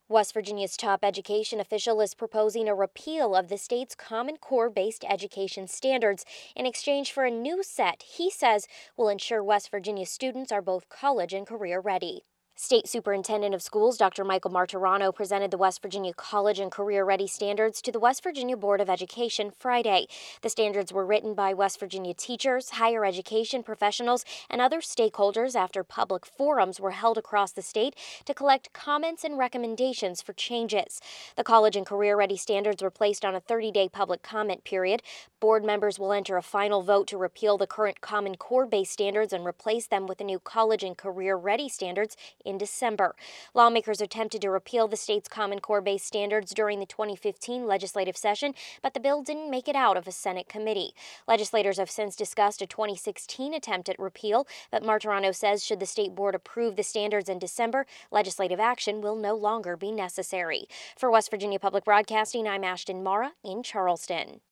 West Virginia's top education official is proposing a repeal of the state's Common Core-based education standards in exchange for a new set he says will ensure West Virginia students are both college and career ready. State Superintendent of Schools Dr. Michael Martirano presented the West Virginia College and Career Ready standards to the West Virginia Board of Education Friday. The standards were written by West Virginia teachers, higher education professionals, and other stakeholders after public forums were held across the state to collect comments and recommendations for changes. The College and Career Ready standards were placed on a 30-day public comment period. Board members will enter a final vote to repeal the current Common Core-based standards and replace them with the new College and Career Ready standards in December. Lawmakers attempted to repeal the state's Common Core-based standards during the 2015 legislative session, but the bill didn't make it out of a Senate committee. Legislators have since discussed a 2016 attempt at repeal, but Martirano says should the state board approve the standards in December, legislative action will no longer be necessary. For West Virginia Public Broadcasting, I'm Ashton Mara in Charleston.